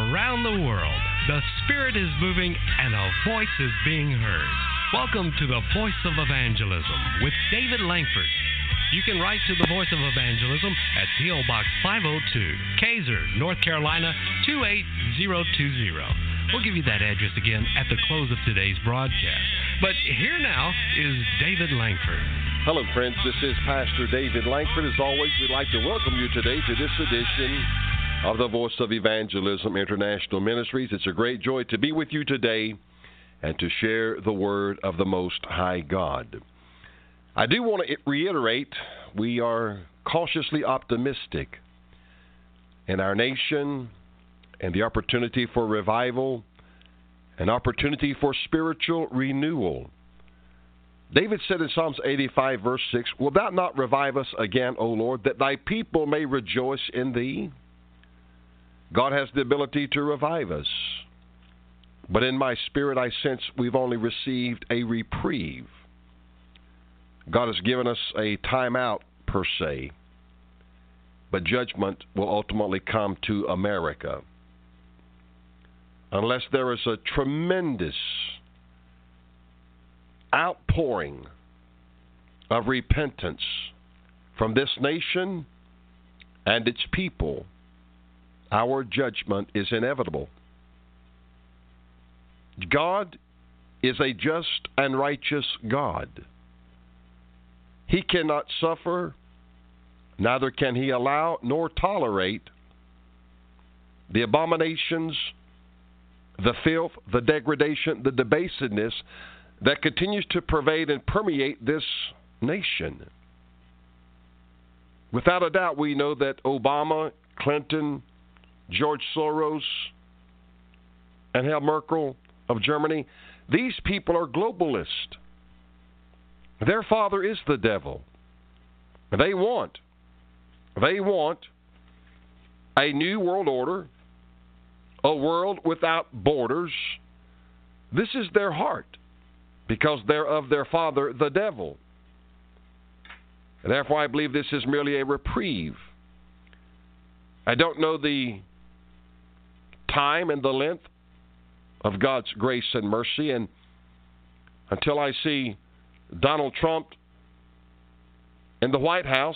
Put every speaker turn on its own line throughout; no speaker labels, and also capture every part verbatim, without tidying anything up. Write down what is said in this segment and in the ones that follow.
around the world, the Spirit is moving and a voice is being heard. Welcome to the Voice of Evangelism with David Langford. You can write to the Voice of Evangelism at P O. Box five oh two, Kaiser, North Carolina two eight zero two zero. We'll give you that address again at the close of today's broadcast. But here now is David Langford.
Hello, friends. This is Pastor David Langford. As always, we'd like to welcome you today to this edition of the Voice of Evangelism International Ministries. It's a great joy to be with you today and to share the word of the Most High God. I do want to reiterate, we are cautiously optimistic in our nation and the opportunity for revival, an opportunity for spiritual renewal. David said in Psalms eighty-five, verse six, "Wilt thou not revive us again, O Lord, that thy people may rejoice in thee?" God has the ability to revive us. But in my spirit, I sense we've only received a reprieve. God has given us a timeout, per se. But judgment will ultimately come to America. Unless there is a tremendous outpouring of repentance from this nation and its people, our judgment is inevitable. God is a just and righteous God. He cannot suffer, neither can he allow nor tolerate the abominations, the filth, the degradation, the debasedness that continues to pervade and permeate this nation. Without a doubt, we know that Obama, Clinton, George Soros, and Angela Merkel of Germany, these people are globalists. Their father is the devil. They want, they want a new world order, a world without borders. This is their heart, because they're of their father, the devil. And therefore, I believe this is merely a reprieve. I don't know the time and the length of God's grace and mercy, and until I see Donald Trump in the White House,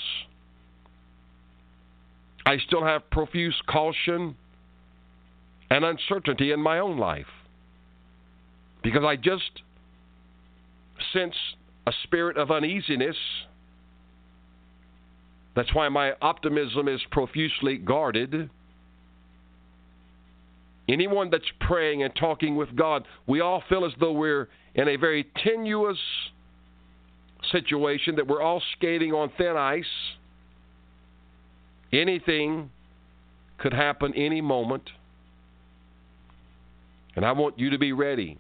I still have profuse caution and uncertainty in my own life, because I just sense a spirit of uneasiness. That's why my optimism is profusely guarded. Anyone that's praying and talking with God, we all feel as though we're in a very tenuous situation, that we're all skating on thin ice. Anything could happen any moment. And I want you to be ready.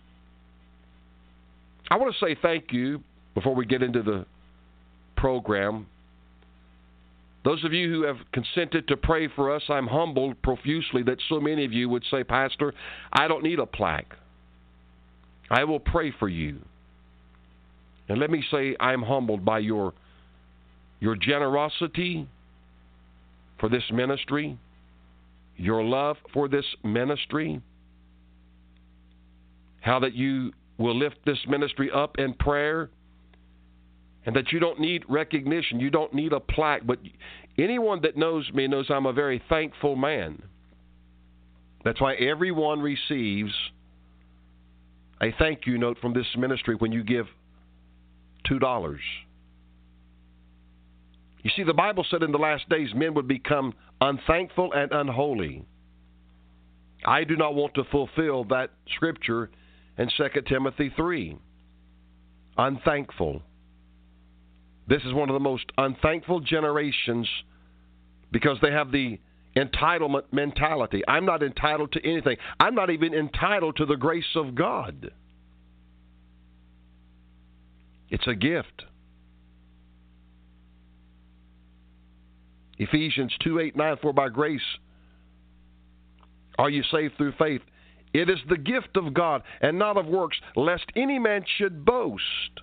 I want to say thank you before we get into the program. Those of you who have consented to pray for us, I'm humbled profusely that so many of you would say, "Pastor, I don't need a plaque. I will pray for you." And let me say, I'm humbled by your, your generosity for this ministry, your love for this ministry, how that you will lift this ministry up in prayer, and that you don't need recognition, you don't need a plaque. But anyone that knows me knows I'm a very thankful man. That's why everyone receives a thank you note from this ministry when you give two dollars. You see, the Bible said in the last days men would become unthankful and unholy. I do not want to fulfill that scripture in Second Timothy three. Unthankful. This is one of the most unthankful generations, because they have the entitlement mentality. I'm not entitled to anything. I'm not even entitled to the grace of God. It's a gift. Ephesians two, eight, nine, for by grace are you saved through faith. It is the gift of God, and not of works, lest any man should boast.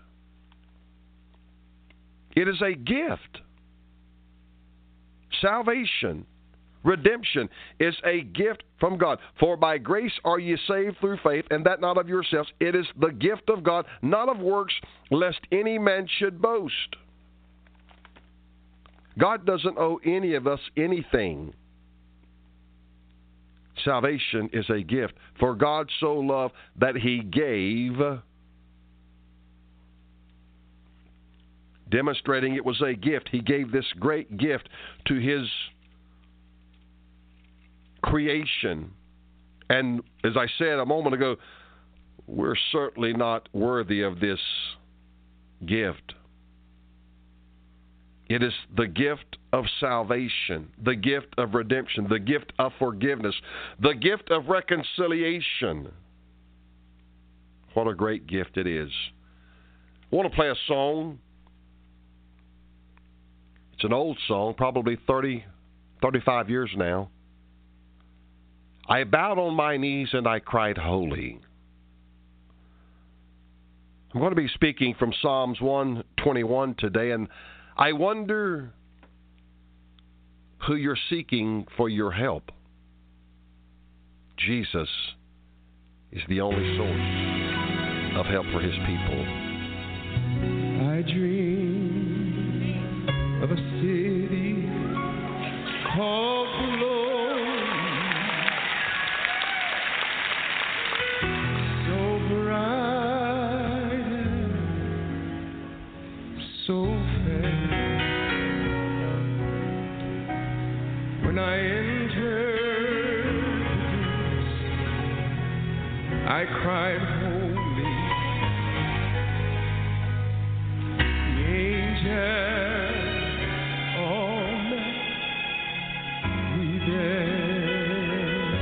It is a gift. Salvation, Redemption is a gift from God. For by grace are ye saved through faith, and that not of yourselves. It is the gift of God, not of works, lest any man should boast. God doesn't owe any of us anything. Salvation is a gift. For God so loved that he gave, demonstrating it was a gift. He gave this great gift to his creation. And as I said a moment ago, we're certainly not worthy of this gift. It is the gift of salvation, the gift of redemption, the gift of forgiveness, the gift of reconciliation. What a great gift it is. I want to play a song. It's an old song, probably thirty, thirty-five years now. I bowed on my knees and I cried, holy. I'm going to be speaking from Psalms one twenty-one today, and I wonder who you're seeking for your help. Jesus is the only source of help for his people.
I dream of a city called glory, so bright and so fair. When I entered this, I cried, holy. The angels all met me there.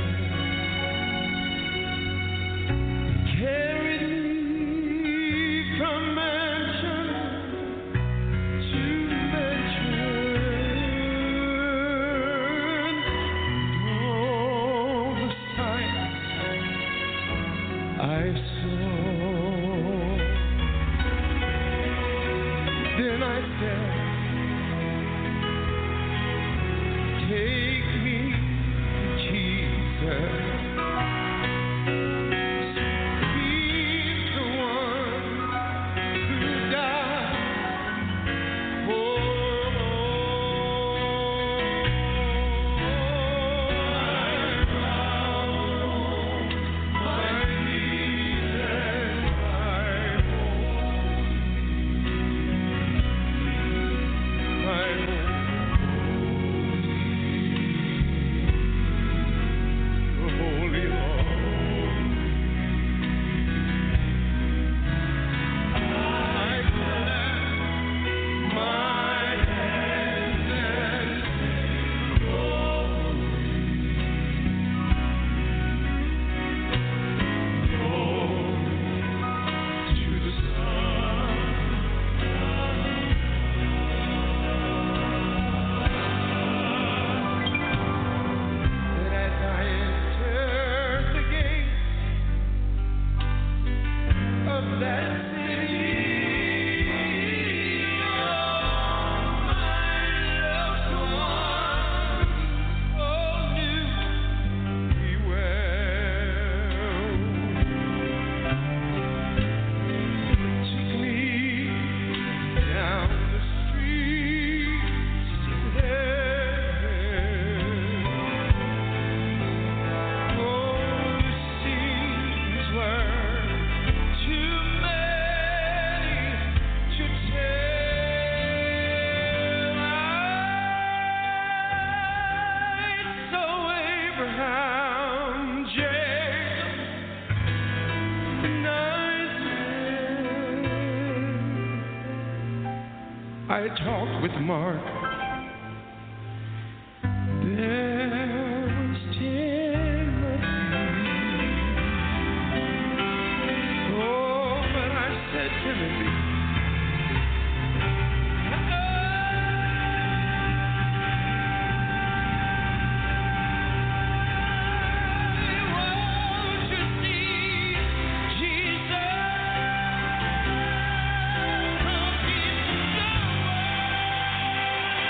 Carried me from mansion to mansion. All the sights I saw. Then I said, take me, Jesus. He's the one who died for all. My knees and my holy Lord. I clap my hands and sing glory, glory to the Son. That as I enter the gates of that city, my loved one, oh, knew me well, took me down the streets of heaven. Oh, the scenes were too many to tell. I saw Abraham, Jacob, and Isaac. I talked with Mark. There was Timothy. Oh, but I said, Timothy, won't you see Jesus? He's the one.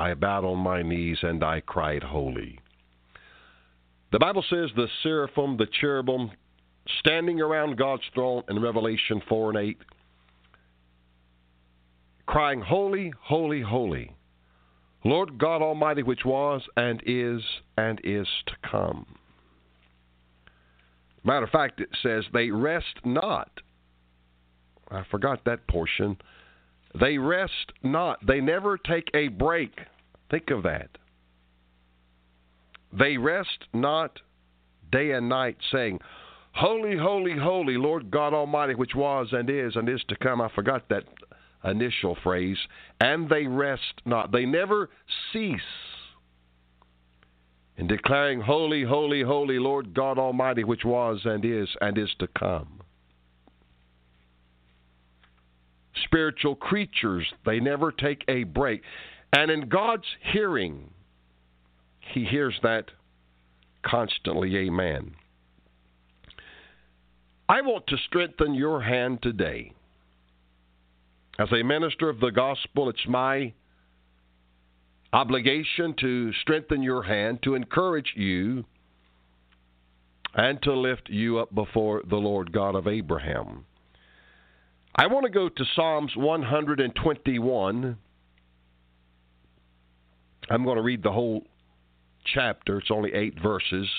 I bowed on my knees and I cried, holy. The Bible says the seraphim, the cherubim, standing around God's throne in Revelation four and eight, crying, holy, holy, holy, Lord God Almighty, which was and is and is to come. Matter of fact, it says they rest not. I forgot that portion. They rest not. They never take a break. Think of that. They rest not day and night, saying, holy, holy, holy, Lord God Almighty, which was and is and is to come. I forgot that initial phrase. And they rest not. They never cease in declaring, holy, holy, holy, Lord God Almighty, which was and is and is to come. Spiritual creatures, they never take a break. And in God's hearing, He hears that constantly. Amen. I want to strengthen your hand today. As a minister of the gospel, it's my obligation to strengthen your hand, to encourage you, and to lift you up before the Lord God of Abraham. I want to go to Psalms one twenty-one. I'm going to read the whole chapter. It's only eight verses.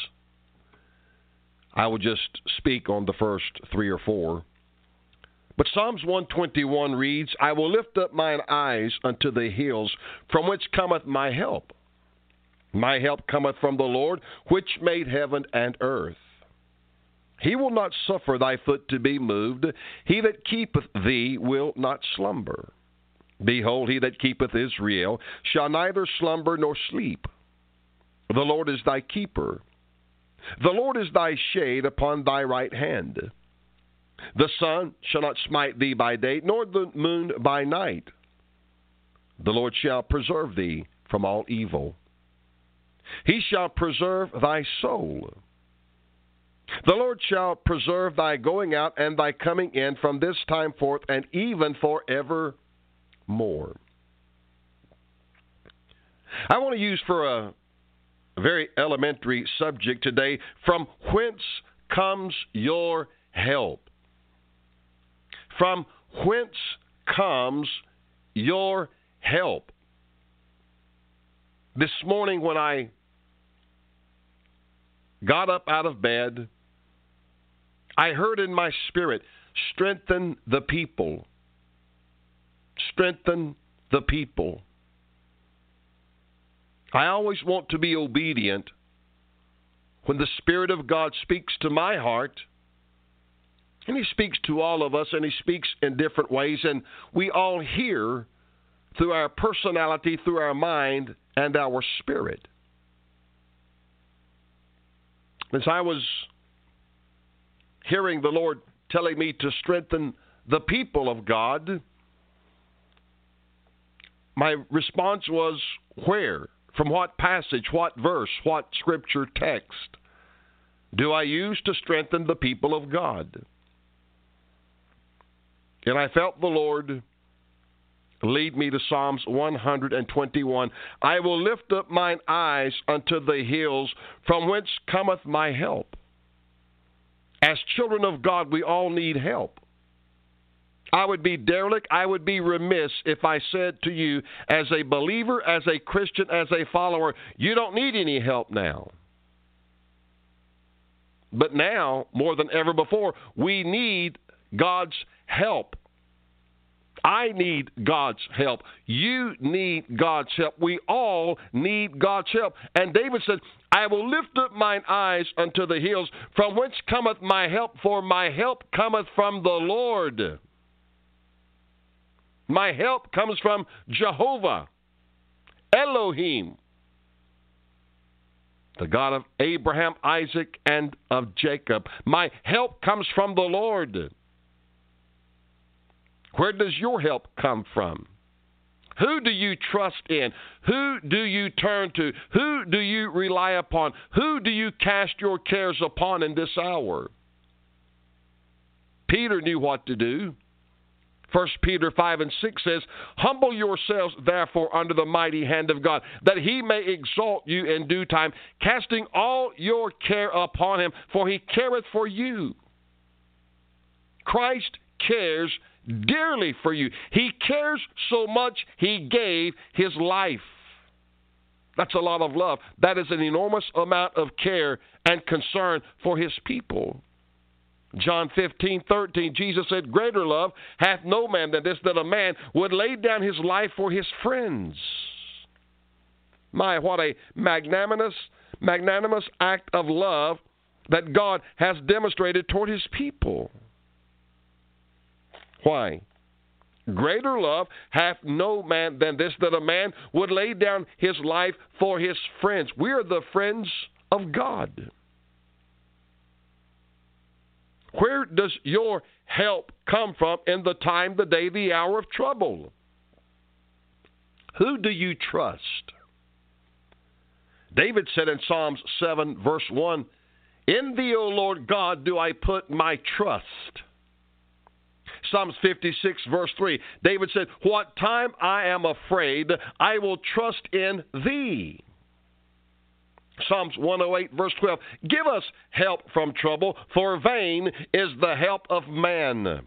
I will just speak on the first three or four. But Psalms one twenty-one reads, I will lift up mine eyes unto the hills, from whence cometh my help. My help cometh from the Lord, which made heaven and earth. He will not suffer thy foot to be moved. He that keepeth thee will not slumber. Behold, he that keepeth Israel shall neither slumber nor sleep. The Lord is thy keeper. The Lord is thy shade upon thy right hand. The sun shall not smite thee by day, nor the moon by night. The Lord shall preserve thee from all evil. He shall preserve thy soul. The Lord shall preserve thy going out and thy coming in from this time forth and even forevermore. I want to use for a very elementary subject today, from whence comes your help? From whence comes your help? This morning when I got up out of bed, I heard in my spirit, strengthen the people. Strengthen the people. I always want to be obedient when the Spirit of God speaks to my heart. And He speaks to all of us, and He speaks in different ways, and we all hear through our personality, through our mind, and our spirit. As I was hearing the Lord telling me to strengthen the people of God, my response was, where? From what passage, what verse, what scripture text do I use to strengthen the people of God? And I felt the Lord lead me to Psalms one twenty-one. I will lift up mine eyes unto the hills, from whence cometh my help. As children of God, we all need help. I would be derelict, I would be remiss if I said to you, as a believer, as a Christian, as a follower, you don't need any help now. But now, more than ever before, we need God's help. I need God's help. You need God's help. We all need God's help. And David said, I will lift up mine eyes unto the hills, from whence cometh my help, for my help cometh from the Lord. My help comes from Jehovah, Elohim, the God of Abraham, Isaac, and of Jacob. My help comes from the Lord. Where does your help come from? Who do you trust in? Who do you turn to? Who do you rely upon? Who do you cast your cares upon in this hour? Peter knew what to do. First Peter five and six says, humble yourselves therefore under the mighty hand of God, that he may exalt you in due time, casting all your care upon him, for he careth for you. Christ cares dearly for you. He cares so much he gave his life. That's a lot of love. That is an enormous amount of care and concern for his people. John fifteen thirteen, Jesus said, greater love hath no man than this, that a man would lay down his life for his friends. My, what a magnanimous, magnanimous act of love that God has demonstrated toward his people. Why? Greater love hath no man than this, that a man would lay down his life for his friends. We are the friends of God. Where does your help come from in the time, the day, the hour of trouble? Who do you trust? David said in Psalms seven, verse one, in thee, O Lord God, do I put my trust. Psalms fifty-six, verse three, David said, what time I am afraid, I will trust in thee. Psalms one oh eight, verse twelve, give us help from trouble, for vain is the help of man.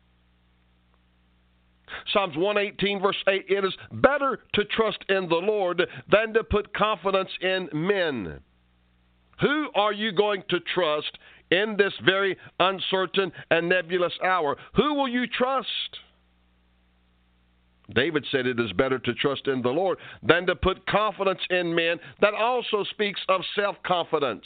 Psalms one eighteen, verse eight, it is better to trust in the Lord than to put confidence in men. Who are you going to trust in this very uncertain and nebulous hour? Who will you trust? David said it is better to trust in the Lord than to put confidence in men. That also speaks of self-confidence.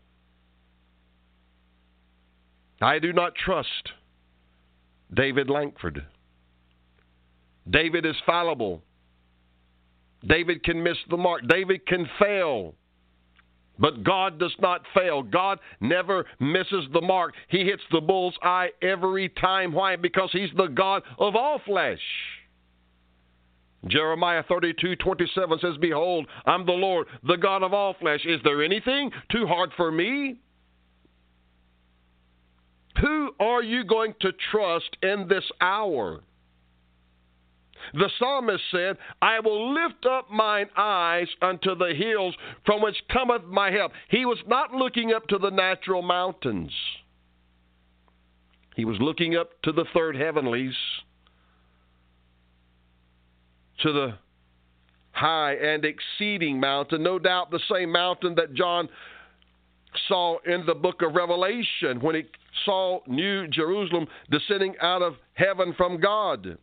I do not trust David Lankford. David is fallible. David can miss the mark. David can fail. But God does not fail. God never misses the mark. He hits the bull's eye every time. Why? Because he's the God of all flesh. Jeremiah thirty-two twenty-seven says, behold, I'm the Lord, the God of all flesh. Is there anything too hard for me? Who are you going to trust in this hour? The psalmist said, I will lift up mine eyes unto the hills from which cometh my help. He was not looking up to the natural mountains. He was looking up to the third heavenlies, to the high and exceeding mountain, no doubt the same mountain that John saw in the book of Revelation when he saw New Jerusalem descending out of heaven from God.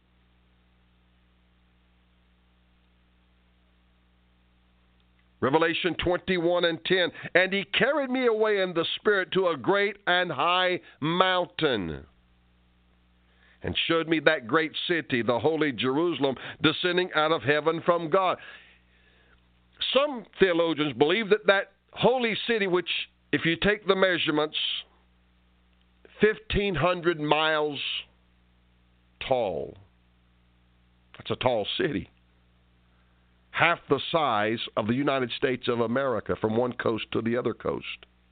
Revelation twenty-one and ten, and he carried me away in the Spirit to a great and high mountain, and showed me that great city, the holy Jerusalem, descending out of heaven from God. Some theologians believe that that holy city, which, if you take the measurements, fifteen hundred miles tall. That's a tall city. Half the size of the United States of America from one coast to the other coast.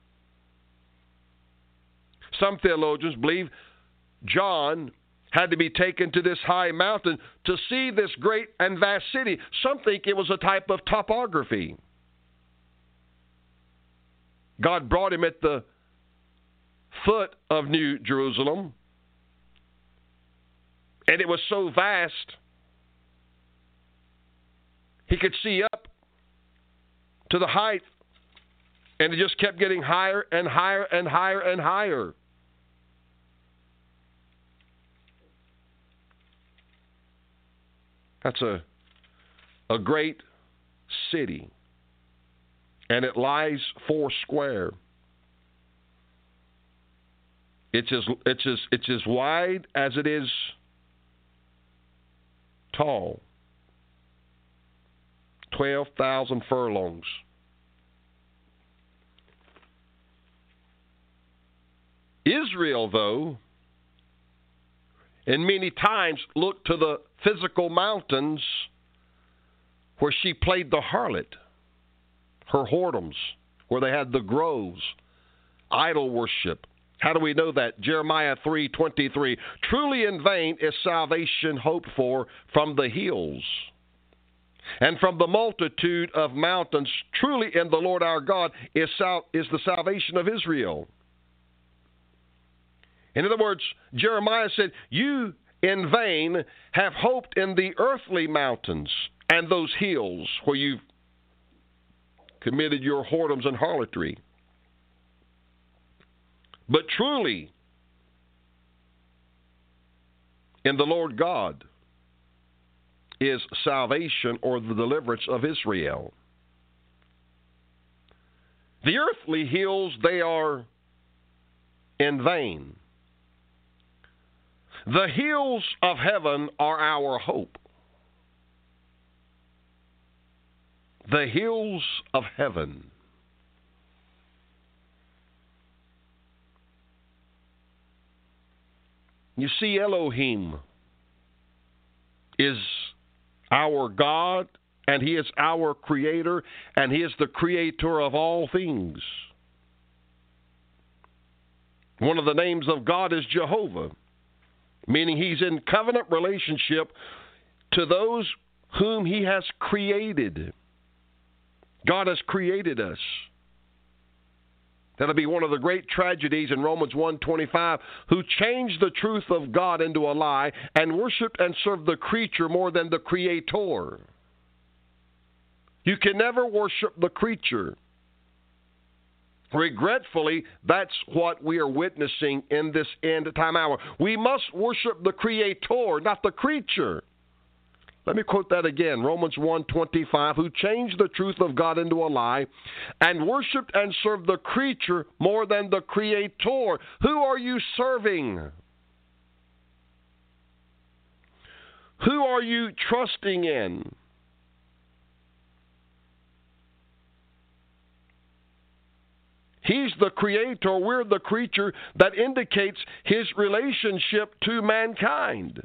Some theologians believe John had to be taken to this high mountain to see this great and vast city. Some think it was a type of topography. God brought him at the foot of New Jerusalem, and it was so vast, he could see up to the height, and it just kept getting higher and higher and higher and higher. That's a, a great city, and it lies four square. It's as, it's as, it's as wide as it is tall. twelve thousand furlongs. Israel, though, and many times looked to the physical mountains where she played the harlot, her whoredoms, where they had the groves, idol worship, How do we know that? Jeremiah three twenty-three. Truly in vain is salvation hoped for from the hills and from the multitude of mountains. Truly in the Lord our God is, sal- is the salvation of Israel. In other words, Jeremiah said, you in vain have hoped in the earthly mountains and those hills where you've committed your whoredoms and harlotry. But truly, in the Lord God is salvation or the deliverance of Israel. The earthly hills, they are in vain. The hills of heaven are our hope. The hills of heaven. You see, Elohim is our God, and He is our Creator, and He is the Creator of all things. One of the names of God is Jehovah, meaning He's in covenant relationship to those whom He has created. God has created us. That'll be one of the great tragedies in Romans one twenty-five, who changed the truth of God into a lie and worshiped and served the creature more than the Creator. You can never worship the creature. Regretfully, that's what we are witnessing in this end time hour. We must worship the Creator, not the creature. Let me quote that again, Romans one twenty-five, who changed the truth of God into a lie and worshiped and served the creature more than the Creator. Who are you serving? Who are you trusting in? He's the Creator, we're the creature. That indicates His relationship to mankind.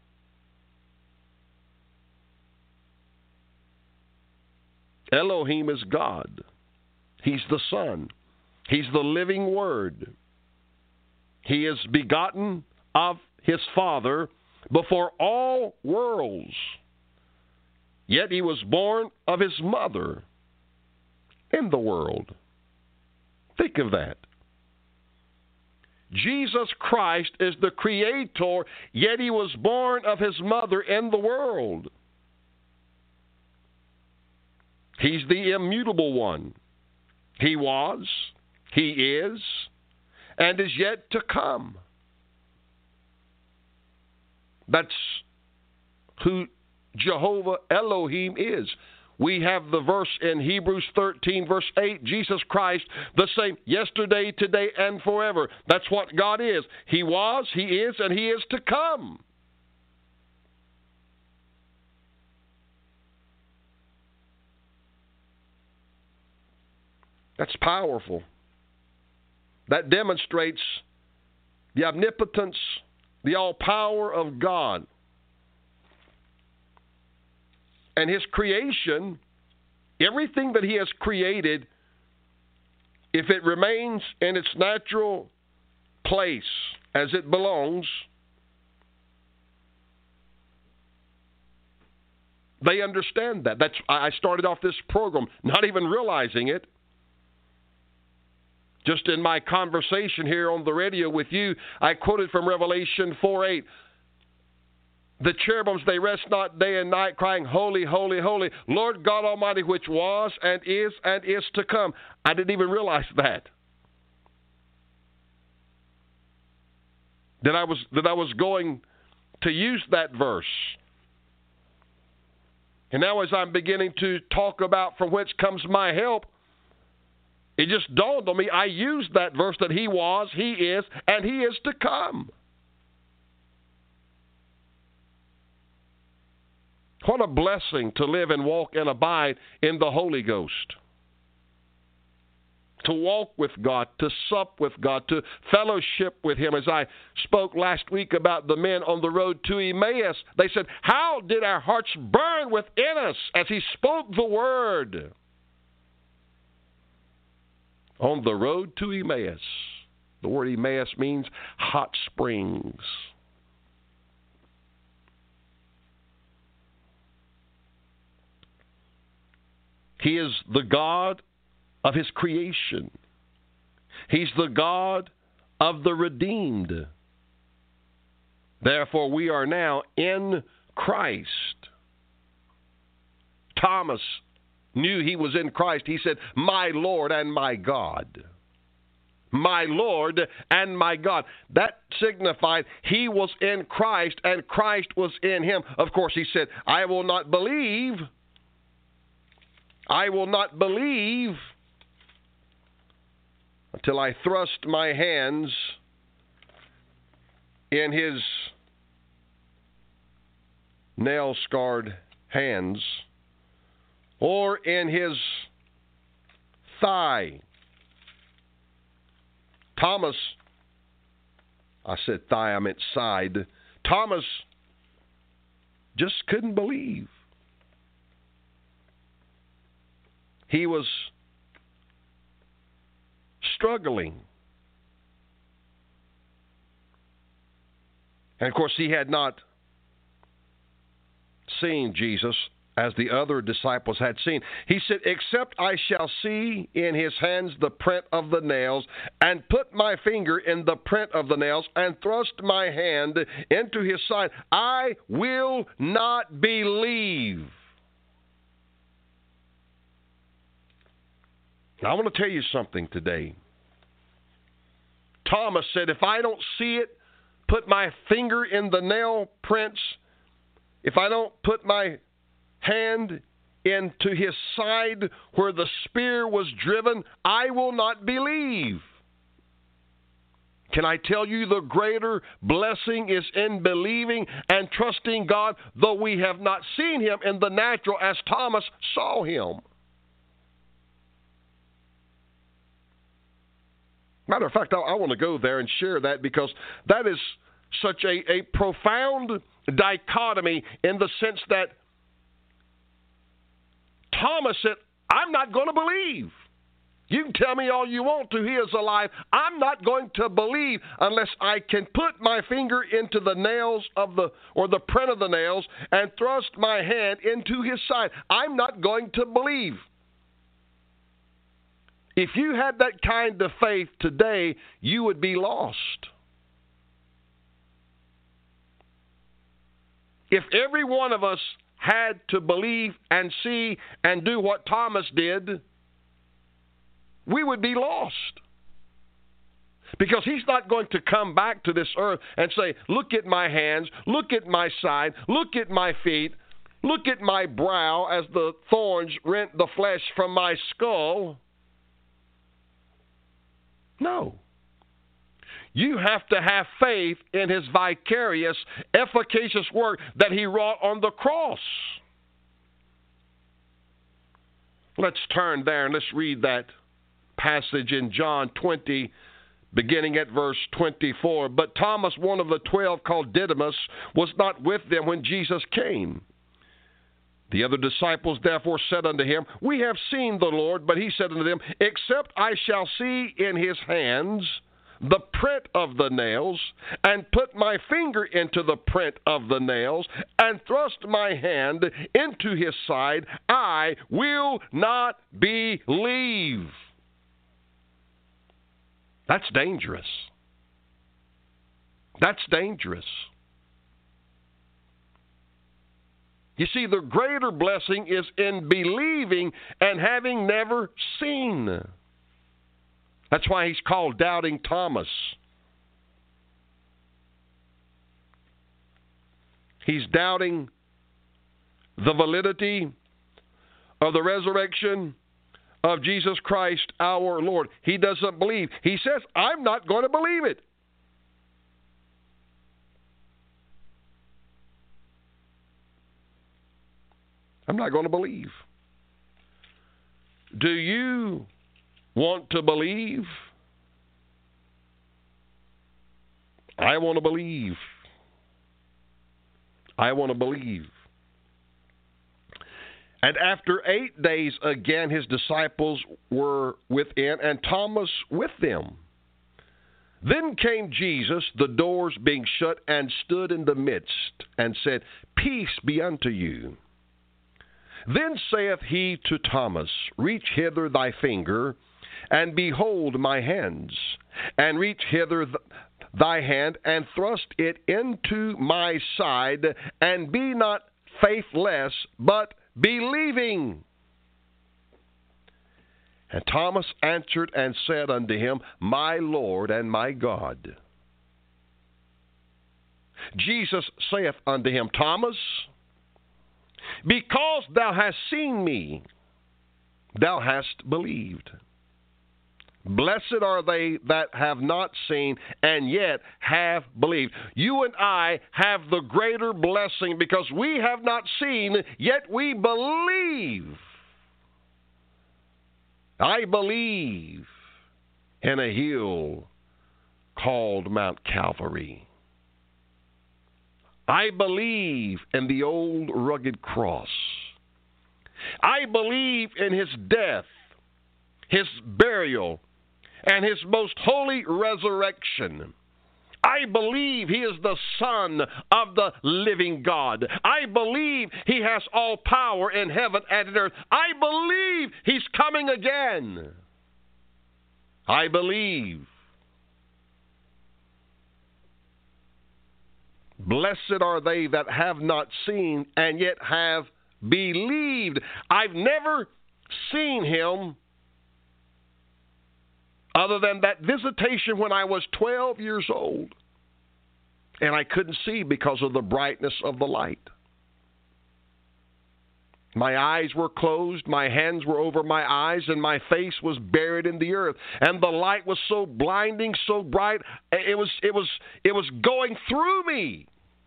Elohim is God. He's the Son. He's the living Word. He is begotten of His Father before all worlds. Yet He was born of His mother in the world. Think of that. Jesus Christ is the Creator, yet He was born of His mother in the world. He's the immutable one. He was, He is, and is yet to come. That's who Jehovah Elohim is. We have the verse in Hebrews thirteen, verse eight, Jesus Christ, the same yesterday, today, and forever. That's what God is. He was, He is, and He is to come. That's powerful. That demonstrates the omnipotence, the all-power of God. And His creation, everything that He has created, if it remains in its natural place as it belongs, they understand that. That's I started off this program not even realizing it. Just in my conversation here on the radio with you, I quoted from Revelation four eight. The cherubims, they rest not day and night, crying, Holy, holy, holy, Lord God Almighty, which was and is and is to come. I didn't even realize that. That I was, that I was going to use that verse. And now as I'm beginning to talk about from whence comes my help, it just dawned on me, I used that verse that He was, He is, and He is to come. What a blessing to live and walk and abide in the Holy Ghost. To walk with God, to sup with God, to fellowship with Him. As I spoke last week about the men on the road to Emmaus, they said, how did our hearts burn within us as He spoke the Word? On the road to Emmaus. The word Emmaus means hot springs. He is the God of His creation. He's the God of the redeemed. Therefore, we are now in Christ. Thomas knew he was in Christ. He said, "My Lord and my God." My Lord and my God. That signified he was in Christ and Christ was in him. Of course, he said, I will not believe. I will not believe until I thrust my hands in his nail-scarred hands or in his thigh. Thomas, I said thigh, I meant side. Thomas just couldn't believe. He was struggling. And of course, he had not seen Jesus as the other disciples had seen. He said, except I shall see in his hands the print of the nails, and put my finger in the print of the nails, and thrust my hand into his side, I will not believe. Now, I want to tell you something today. Thomas said, if I don't see it, put my finger in the nail prints, if I don't put my hand into his side where the spear was driven, I will not believe. Can I tell you the greater blessing is in believing and trusting God, though we have not seen him in the natural as Thomas saw him? Matter of fact, I, I want to go there and share that because that is such a, a profound dichotomy in the sense that Thomas said, I'm not going to believe. You can tell me all you want to, he is alive. I'm not going to believe unless I can put my finger into the nails of the, or the print of the nails, and thrust my hand into his side. I'm not going to believe. If you had that kind of faith today, you would be lost. If every one of us had to believe and see and do what Thomas did, we would be lost. Because he's not going to come back to this earth and say, look at my hands, look at my side, look at my feet, look at my brow as the thorns rent the flesh from my skull. No. You have to have faith in his vicarious, efficacious work that he wrought on the cross. Let's turn there and let's read that passage in John twenty, beginning at verse twenty-four. But Thomas, one of the twelve, called Didymus, was not with them when Jesus came. The other disciples therefore said unto him, We have seen the Lord. But he said unto them, Except I shall see in his hands the print of the nails, and put my finger into the print of the nails, and thrust my hand into his side, I will not believe. That's dangerous. That's dangerous. You see, the greater blessing is in believing and having never seen. That's why he's called Doubting Thomas. He's doubting the validity of the resurrection of Jesus Christ our Lord. He doesn't believe. He says, I'm not going to believe it. I'm not going to believe. Do you want to believe? I want to believe. I want to believe. And after eight days again his disciples were within, and Thomas with them. Then came Jesus, the doors being shut, and stood in the midst, and said, Peace be unto you. Then saith he to Thomas, Reach hither thy finger, and behold my hands, and reach hither th- thy hand, and thrust it into my side, and be not faithless, but believing. And Thomas answered and said unto him, My Lord and my God. Jesus saith unto him, Thomas, because thou hast seen me, thou hast believed. Blessed are they that have not seen and yet have believed. You and I have the greater blessing because we have not seen, yet we believe. I believe in a hill called Mount Calvary. I believe in the old rugged cross. I believe in his death, his burial, and his most holy resurrection. I believe he is the Son of the living God. I believe he has all power in heaven and in earth. I believe he's coming again. I believe. Blessed are they that have not seen and yet have believed. I've never seen him other than that visitation when I was twelve years old, and I couldn't see because of the brightness of the light. My eyes were closed, my hands were over my eyes, and my face was buried in the earth. And the light was so blinding, so bright, it was, it was, it was going through me.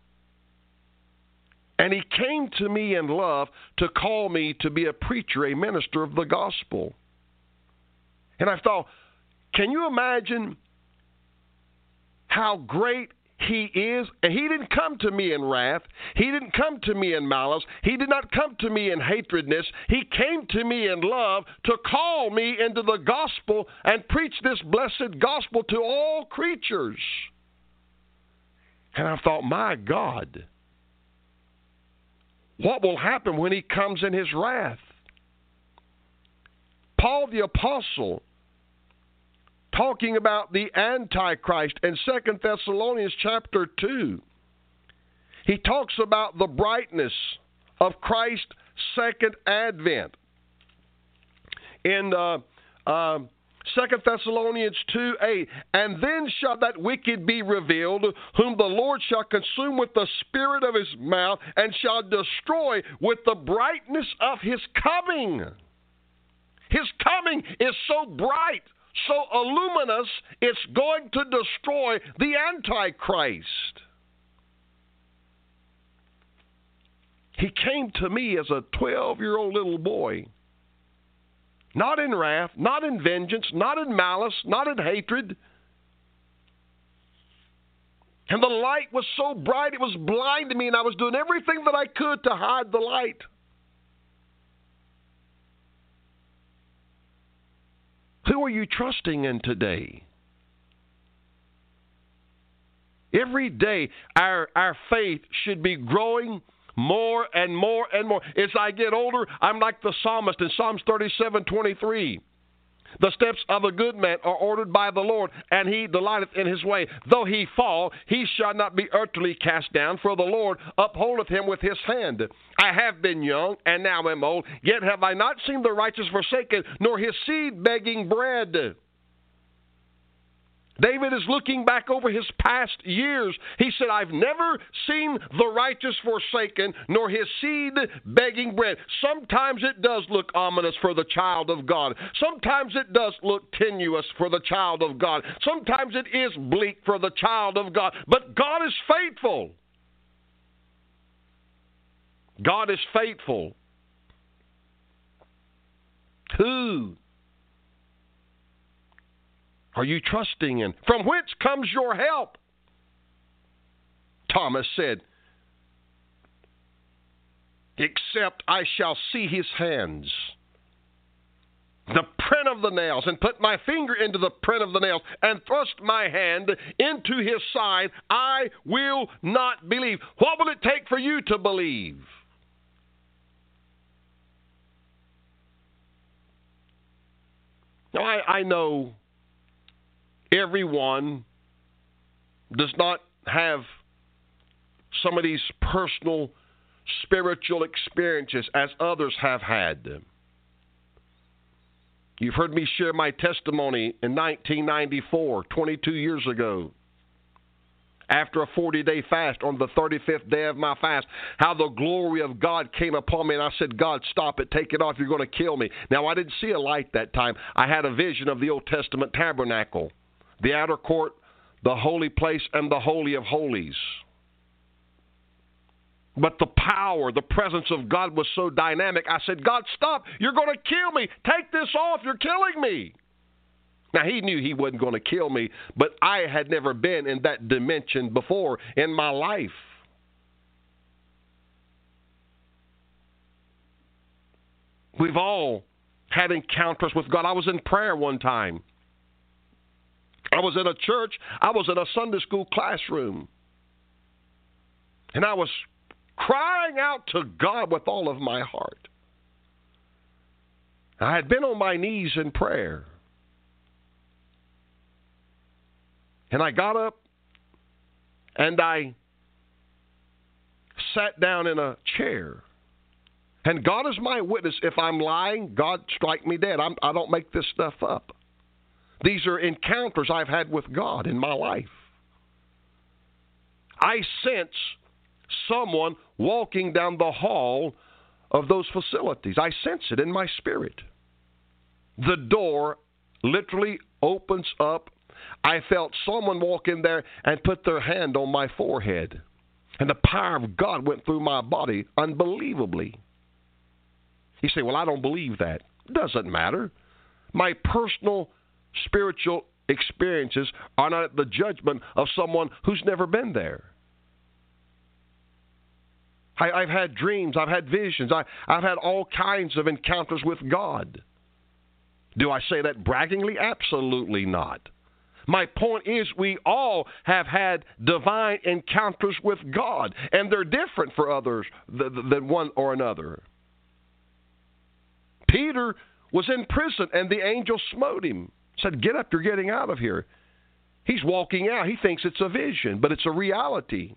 And he came to me in love to call me to be a preacher, a minister of the gospel. And I thought, can you imagine how great he is? And he didn't come to me in wrath. He didn't come to me in malice. He did not come to me in hatredness. He came to me in love to call me into the gospel and preach this blessed gospel to all creatures. And I thought, my God, what will happen when he comes in his wrath? Paul the Apostle, talking about the Antichrist in Second Thessalonians chapter two, he talks about the brightness of Christ's second advent. In uh, uh, Second Thessalonians two eight, and then shall that wicked be revealed, whom the Lord shall consume with the spirit of his mouth, and shall destroy with the brightness of his coming. His coming is so bright, so illuminous, it's going to destroy the Antichrist. He came to me as a twelve-year-old little boy. Not in wrath, not in vengeance, not in malice, not in hatred. And the light was so bright it was blinding me, and I was doing everything that I could to hide the light. Who are you trusting in today? Every day, our, our faith should be growing more and more and more. As I get older, I'm like the psalmist in Psalms thirty-seven twenty-three. The steps of a good man are ordered by the Lord, and he delighteth in his way. Though he fall, he shall not be utterly cast down, for the Lord upholdeth him with his hand. I have been young, and now am old, yet have I not seen the righteous forsaken, nor his seed begging bread. David is looking back over his past years. He said, I've never seen the righteous forsaken, nor his seed begging bread. Sometimes it does look ominous for the child of God. Sometimes it does look tenuous for the child of God. Sometimes it is bleak for the child of God. But God is faithful. God is faithful. Who are you trusting in? From whence comes your help? Thomas said, except I shall see his hands the print of the nails, and put my finger into the print of the nails, and thrust my hand into his side, I will not believe. What will it take for you to believe? Now, I, I know everyone does not have some of these personal spiritual experiences as others have had. You've heard me share my testimony in nineteen ninety-four, twenty-two years ago, after a forty-day fast, on the thirty-fifth day of my fast, how the glory of God came upon me, and I said, God, stop it, take it off, you're going to kill me. Now, I didn't see a light that time. I had a vision of the Old Testament tabernacle, the outer court, the holy place, and the holy of holies. But the power, the presence of God was so dynamic, I said, God, stop, you're going to kill me. Take this off, you're killing me. Now, he knew he wasn't going to kill me, but I had never been in that dimension before in my life. We've all had encounters with God. I was in prayer one time. I was in a church. I was in a Sunday school classroom. And I was crying out to God with all of my heart. I had been on my knees in prayer. And I got up and I sat down in a chair. And God is my witness. If I'm lying, God strike me dead. I'm, I don't make this stuff up. These are encounters I've had with God in my life. I sense someone walking down the hall of those facilities. I sense it in my spirit. The door literally opens up. I felt someone walk in there and put their hand on my forehead. And the power of God went through my body unbelievably. You say, well, I don't believe that. It doesn't matter. My personal spiritual experiences are not at the judgment of someone who's never been there. I, I've had dreams. I've had visions. I, I've had all kinds of encounters with God. Do I say that braggingly? Absolutely not. My point is, we all have had divine encounters with God, and they're different for others than one or another. Peter was in prison, and the angel smote him. Said, get up, you're getting out of here. He's walking out. He thinks it's a vision, but it's a reality.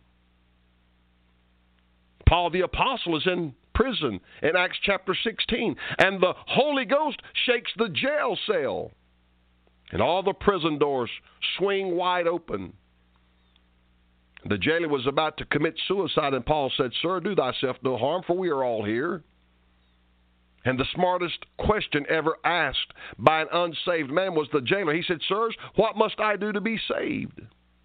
Paul the Apostle is in prison in Acts chapter sixteen, and the Holy Ghost shakes the jail cell, and all the prison doors swing wide open. The jailer was about to commit suicide, and Paul said, Sir, do thyself no harm, for we are all here. And the smartest question ever asked by an unsaved man was the jailer. He said, Sirs, what must I do to be saved?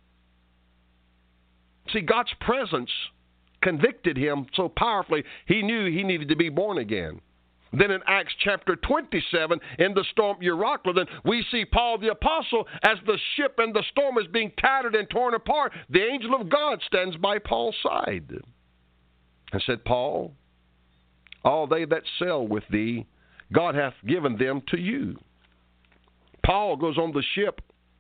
See, God's presence convicted him so powerfully, he knew he needed to be born again. Then in Acts chapter twenty-seven, in the storm Euroclydon, we see Paul the Apostle, as the ship and the storm is being tattered and torn apart, the angel of God stands by Paul's side and said, Paul, all they that sail with thee, God hath given them to you. Paul goes on the ship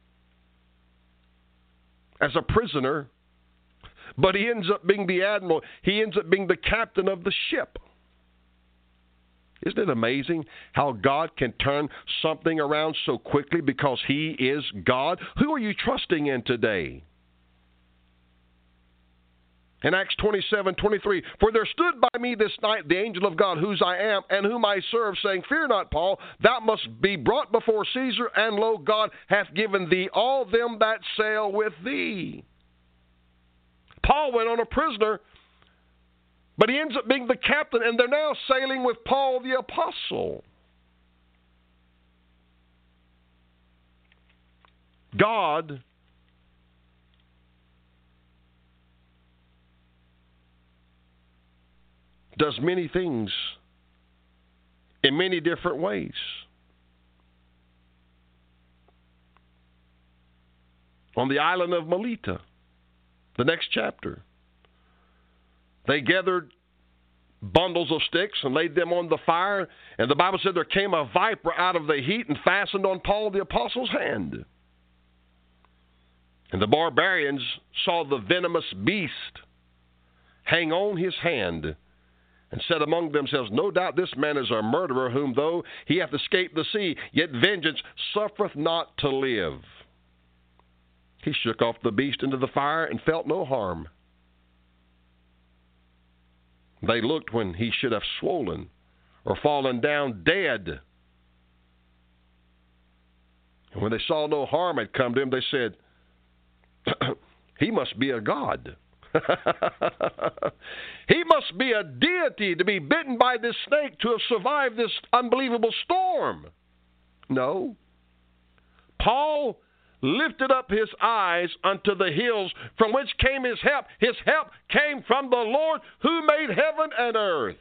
as a prisoner, but he ends up being the admiral. He ends up being the captain of the ship. Isn't it amazing how God can turn something around so quickly because he is God? Who are you trusting in today? In Acts twenty-seven twenty-three, for there stood by me this night the angel of God, whose I am and whom I serve, saying, Fear not, Paul, thou must be brought before Caesar, and lo, God hath given thee all them that sail with thee. Paul went on a prisoner, but he ends up being the captain, and they're now sailing with Paul the Apostle. God does many things in many different ways. On the island of Melita, the next chapter, they gathered bundles of sticks and laid them on the fire. And the Bible said there came a viper out of the heat and fastened on Paul the apostle's hand. And the barbarians saw the venomous beast hang on his hand, and said among themselves, no doubt this man is a murderer, whom though he hath escaped the sea, yet vengeance suffereth not to live. He shook off the beast into the fire and felt no harm. They looked when he should have swollen or fallen down dead. And when they saw no harm had come to him, they said, he must be a god. He must be a deity to be bitten by this snake to have survived this unbelievable storm. No. Paul lifted up his eyes unto the hills from which came his help. His help came from the Lord who made heaven and earth.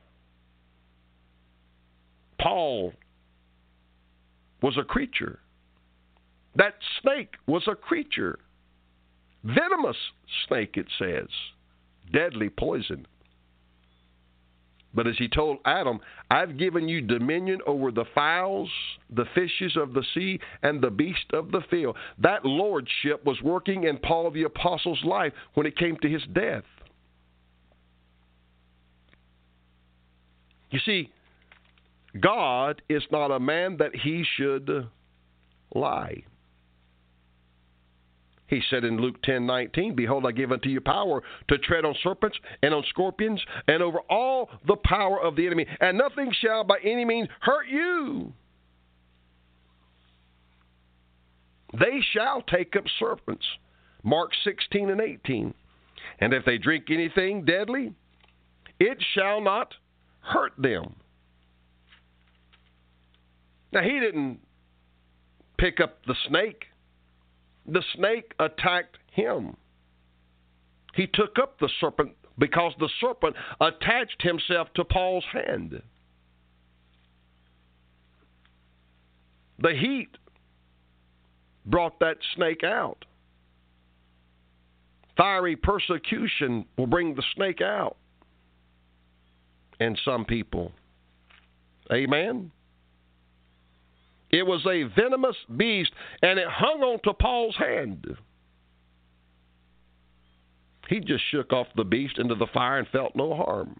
Paul was a creature. That snake was a creature. Venomous snake, it says. Deadly poison. But as he told Adam, I've given you dominion over the fowls, the fishes of the sea, and the beast of the field. That lordship was working in Paul the apostle's life when it came to his death. You see, God is not a man that he should lie. He said in Luke ten nineteen, behold, I give unto you power to tread on serpents and on scorpions and over all the power of the enemy, and nothing shall by any means hurt you. They shall take up serpents. Mark sixteen and eighteen. And if they drink anything deadly, it shall not hurt them. Now, he didn't pick up the snake. The snake attacked him. He took up the serpent because the serpent attached himself to Paul's hand. The heat brought that snake out. Fiery persecution will bring the snake out. And some people. Amen? It was a venomous beast, and it hung on to Paul's hand. He just shook off the beast into the fire and felt no harm.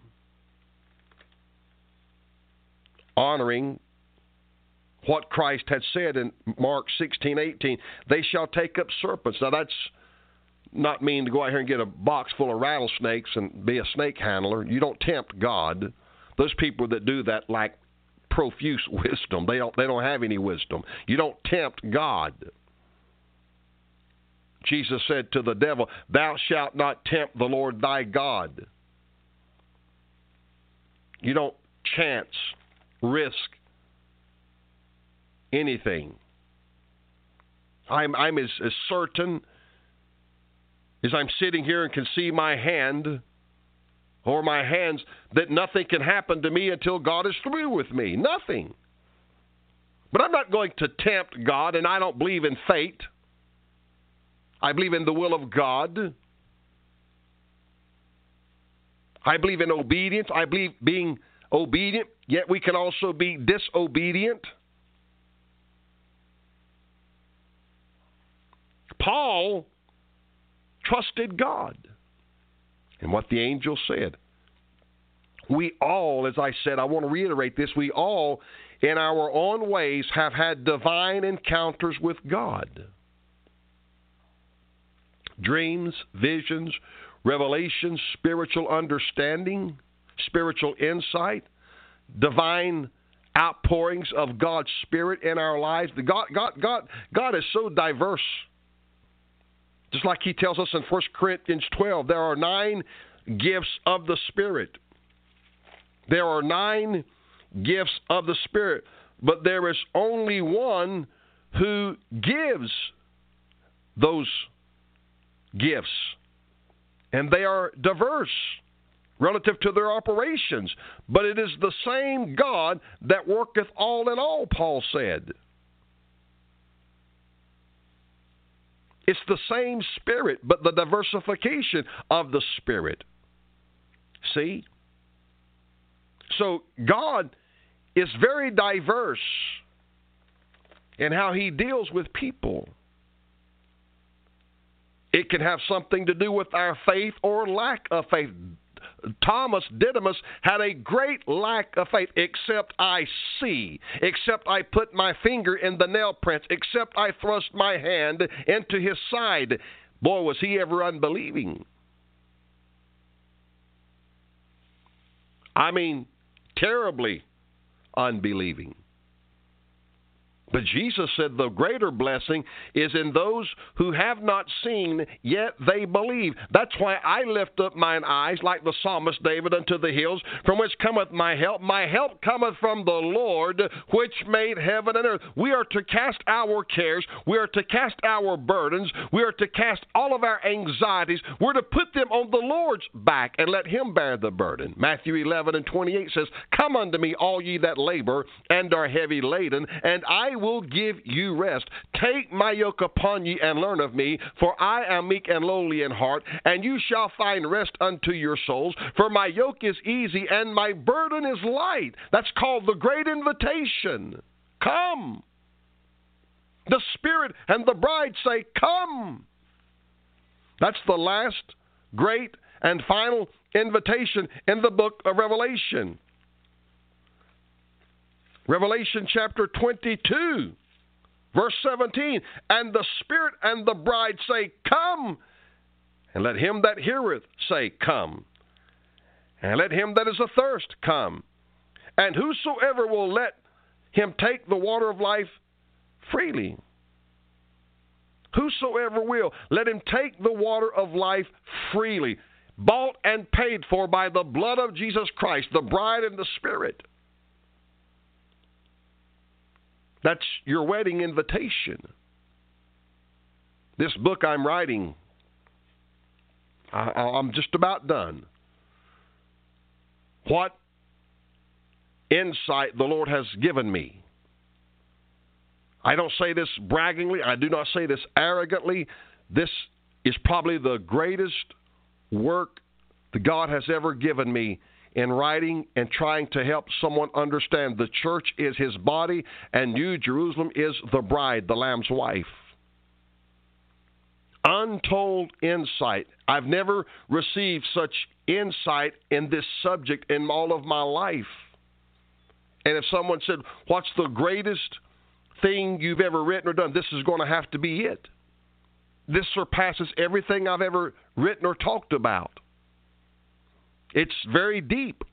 Honoring what Christ had said in Mark sixteen eighteen, they shall take up serpents. Now, that's not mean to go out here and get a box full of rattlesnakes and be a snake handler. You don't tempt God. Those people that do that lack profuse wisdom. They don't, they don't have any wisdom. You don't tempt God. Jesus said to the devil, thou shalt not tempt the Lord thy God. You don't chance, risk anything. I'm, I'm as, as certain as I'm sitting here and can see my hand or my hands, that nothing can happen to me until God is through with me. Nothing. But I'm not going to tempt God, and I don't believe in fate. I believe in the will of God. I believe in obedience. I believe being obedient, yet we can also be disobedient. Paul trusted God. And what the angel said. We all, as I said, I want to reiterate this, we all, in our own ways, have had divine encounters with God. Dreams, visions, revelations, spiritual understanding, spiritual insight, divine outpourings of God's Spirit in our lives. God, God, God, God is so diverse. Just like he tells us in First Corinthians twelve, there are nine gifts of the Spirit. There are nine gifts of the Spirit, but there is only one who gives those gifts. And they are diverse relative to their operations. But it is the same God that worketh all in all, Paul said. It's the same Spirit, but the diversification of the Spirit. See? So God is very diverse in how he deals with people. It can have something to do with our faith or lack of faith. Thomas Didymus had a great lack of faith. Except I see, except I put my finger in the nail prints, except I thrust my hand into his side. Boy, was he ever unbelieving. I mean, terribly unbelieving. But Jesus said the greater blessing is in those who have not seen, yet they believe. That's why I lift up mine eyes, like the psalmist David, unto the hills, from which cometh my help. My help cometh from the Lord, which made heaven and earth. We are to cast our cares. We are to cast our burdens. We are to cast all of our anxieties. We're to put them on the Lord's back and let him bear the burden. Matthew eleven and twenty-eight says, Come unto me, all ye that labor and are heavy laden, and I will give you rest. Take my yoke upon you and learn of me, for I am meek and lowly in heart, and you shall find rest unto your souls. For my yoke is easy and my burden is light. That's called the great invitation. Come. The Spirit and the bride say, Come. That's the last great and final invitation in the book of Revelation. Revelation chapter twenty-two, verse seventeen, and the Spirit and the bride say, Come, and let him that heareth say, Come, and let him that is athirst come, and whosoever will let him take the water of life freely. Whosoever will, let him take the water of life freely, bought and paid for by the blood of Jesus Christ, the bride and the Spirit. That's your wedding invitation. This book I'm writing, I, I'm just about done. What insight the Lord has given me. I don't say this braggingly. I do not say this arrogantly. This is probably the greatest work that God has ever given me in writing and trying to help someone understand the church is his body and New Jerusalem is the bride, the Lamb's wife. Untold insight. I've never received such insight in this subject in all of my life. And if someone said, what's the greatest thing you've ever written or done? This is going to have to be it. This surpasses everything I've ever written or talked about. It's very deep.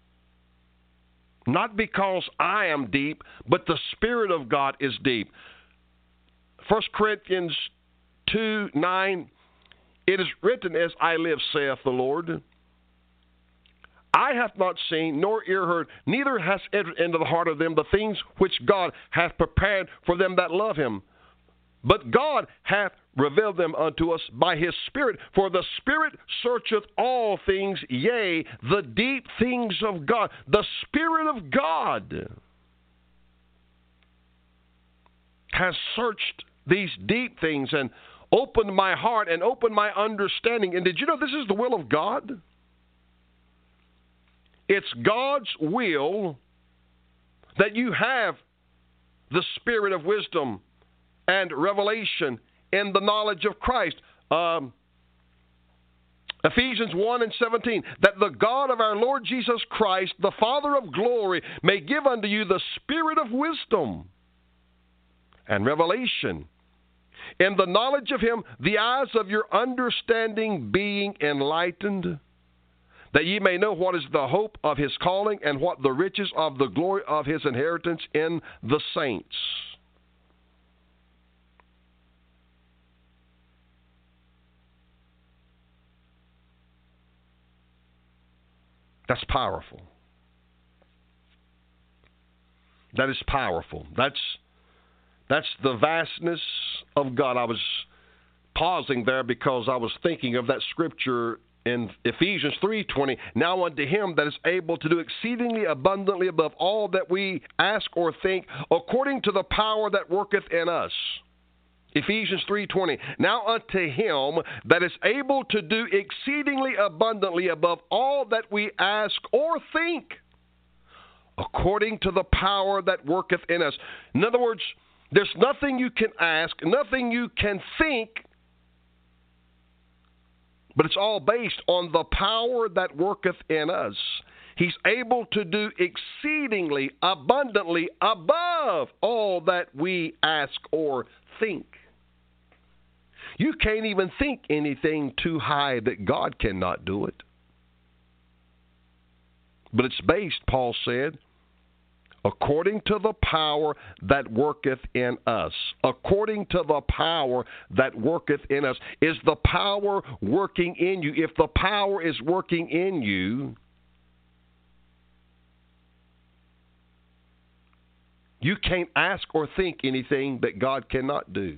Not because I am deep, but the Spirit of God is deep. First Corinthians two nine, it is written, As I live, saith the Lord, eye hath not seen, nor ear heard, neither hath entered into the heart of them the things which God hath prepared for them that love him. But God hath revealed them unto us by his Spirit. For the Spirit searcheth all things, yea, the deep things of God. The Spirit of God has searched these deep things and opened my heart and opened my understanding. And did you know this is the will of God? It's God's will that you have the spirit of wisdom and revelation in the knowledge of Christ. Um, Ephesians one and seventeen, that the God of our Lord Jesus Christ, the Father of glory, may give unto you the spirit of wisdom and revelation in the knowledge of him, the eyes of your understanding being enlightened, that ye may know what is the hope of his calling and what the riches of the glory of his inheritance in the saints. That's powerful. That is powerful. That's that's the vastness of God. I was pausing there because I was thinking of that scripture in Ephesians three twenty. Now unto him that is able to do exceedingly abundantly above all that we ask or think, according to the power that worketh in us. Ephesians three twenty. Now unto him that is able to do exceedingly abundantly above all that we ask or think, according to the power that worketh in us. In other words, there's nothing you can ask, nothing you can think, but it's all based on the power that worketh in us. He's able to do exceedingly abundantly above all that we ask or think. You can't even think anything too high that God cannot do it. But it's based, Paul said, according to the power that worketh in us. According to the power that worketh in us. Is the power working in you? If the power is working in you, you can't ask or think anything that God cannot do.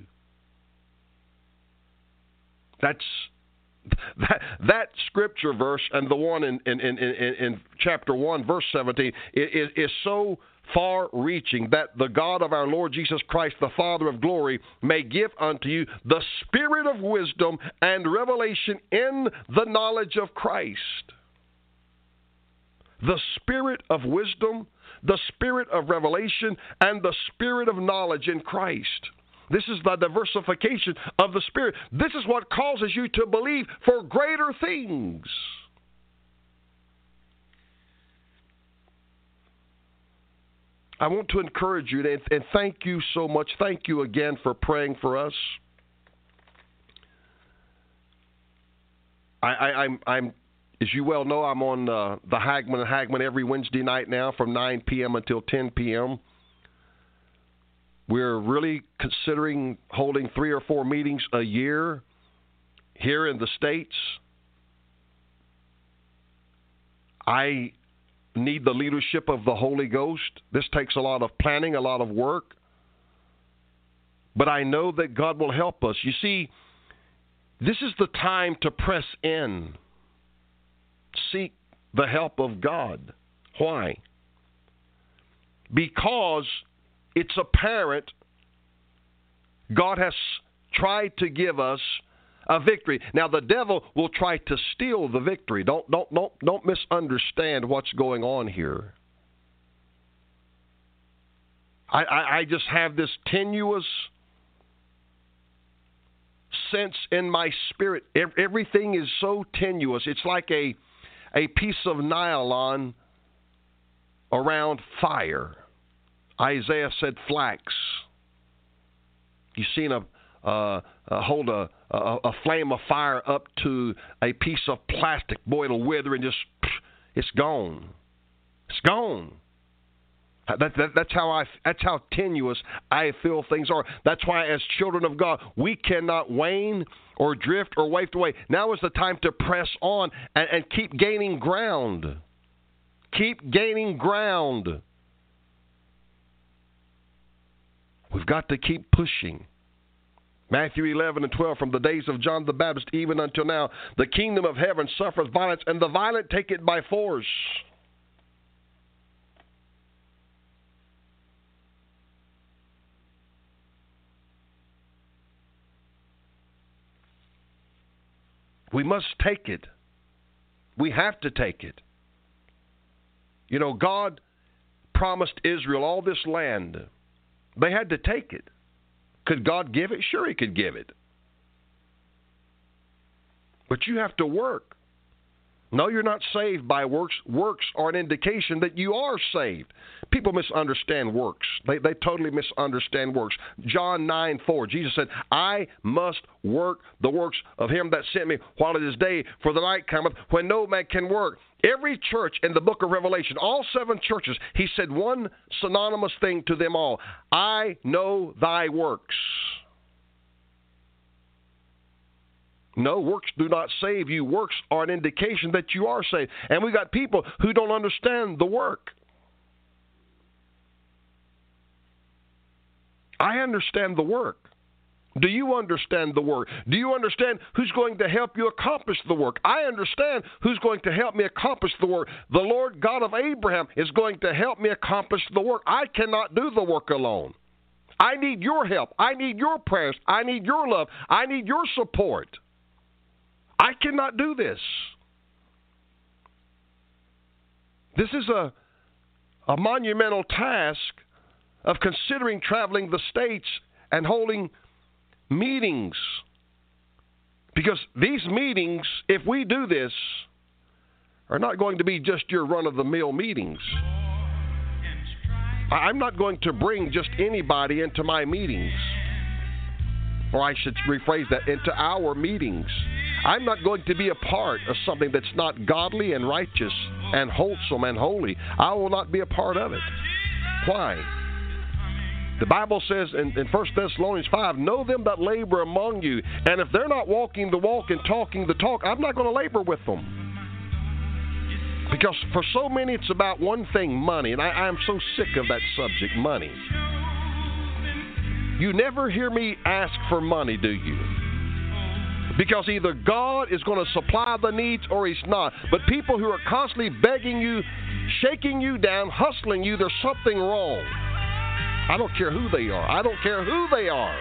That's that, that scripture verse and the one in, in, in, in, in chapter one, verse seventeen, is, is so far-reaching that the God of our Lord Jesus Christ, the Father of glory, may give unto you the spirit of wisdom and revelation in the knowledge of Christ. The spirit of wisdom, the spirit of revelation, and the spirit of knowledge in Christ. This is the diversification of the Spirit. This is what causes you to believe for greater things. I want to encourage you, and, and thank you so much. Thank you again for praying for us. I, I, I'm, I'm, as you well know, I'm on uh, the Hagman and Hagman every Wednesday night now from nine p.m. until ten p.m. We're really considering holding three or four meetings a year here in the States. I need the leadership of the Holy Ghost. This takes a lot of planning, a lot of work. But I know that God will help us. You see, this is the time to press in. Seek the help of God. Why? Because it's apparent God has tried to give us a victory. Now the devil will try to steal the victory. Don't don't don't don't misunderstand what's going on here. I, I, I just have this tenuous sense in my spirit. Everything is so tenuous. It's like a a piece of nylon around fire. Isaiah said flax. You've seen a, uh, uh, hold a, a, a flame of fire up to a piece of plastic. Boy, it'll wither and just, it's gone. It's gone. That, that, that's how I. That's how tenuous I feel things are. That's why, as children of God, we cannot wane or drift or waft away. Now is the time to press on and, and keep gaining ground. Keep gaining ground. We've got to keep pushing. Matthew eleven and twelve, from the days of John the Baptist even until now, the kingdom of heaven suffereth violence, and the violent take it by force. We must take it. We have to take it. You know, God promised Israel all this land. They had to take it. Could God give it? Sure, He could give it. But you have to work. No, you're not saved by works. Works are an indication that you are saved. People misunderstand works. They, they totally misunderstand works. John nine four, Jesus said, I must work the works of Him that sent me while it is day, for the night cometh when no man can work. Every church in the book of Revelation, all seven churches, He said one synonymous thing to them all. I know thy works. No, works do not save you. Works are an indication that you are saved. And we got people who don't understand the work. I understand the work. Do you understand the work? Do you understand who's going to help you accomplish the work? I understand who's going to help me accomplish the work. The Lord God of Abraham is going to help me accomplish the work. I cannot do the work alone. I need your help. I need your prayers. I need your love. I need your support. I cannot do this. This is a a monumental task of considering traveling the states and holding meetings. Because these meetings, if we do this, are not going to be just your run-of-the-mill meetings. I'm not going to bring just anybody into my meetings. Or I should rephrase that, into our meetings. I'm not going to be a part of something that's not godly and righteous and wholesome and holy. I will not be a part of it. Why? The Bible says in, in First Thessalonians five, know them that labor among you. And if they're not walking the walk and talking the talk, I'm not going to labor with them. Because for so many, it's about one thing, money. And I, I am so sick of that subject, money. You never hear me ask for money, do you? Because either God is going to supply the needs or He's not. But people who are constantly begging you, shaking you down, hustling you, there's something wrong. I don't care who they are. I don't care who they are.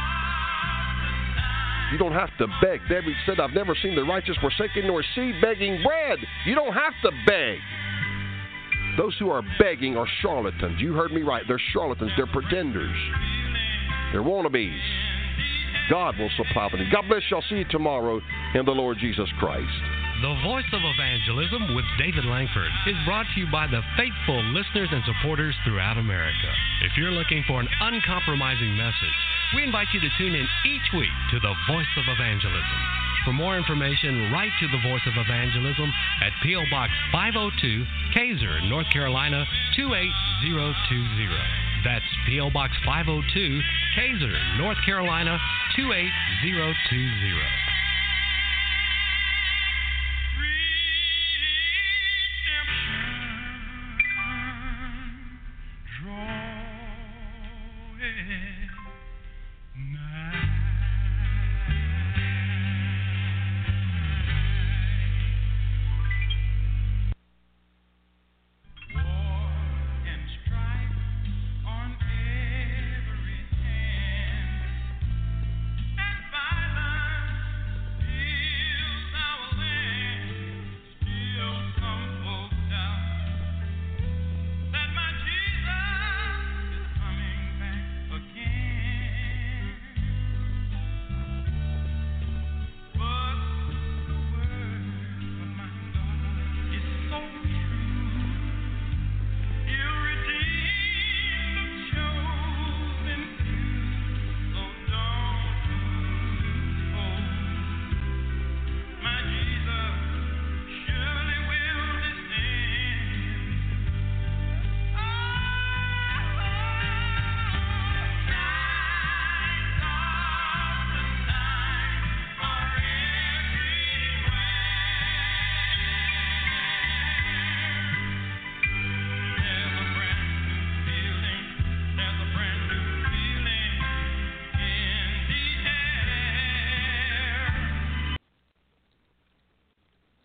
You don't have to beg. David said, I've never seen the righteous forsaken nor seed begging bread. You don't have to beg. Those who are begging are charlatans. You heard me right. They're charlatans. They're pretenders. They're wannabes. God will supply them. God bless you. I'll see you tomorrow in the Lord Jesus Christ.
The Voice of Evangelism with David Langford is brought to you by the faithful listeners and supporters throughout America. If you're looking for an uncompromising message, we invite you to tune in each week to the Voice of Evangelism. For more information, write to the Voice of Evangelism at P O. Box five oh two, Kaiser, North Carolina two eight zero two zero. That's P O. Box five oh two, Kaiser, North Carolina two eight zero two zero.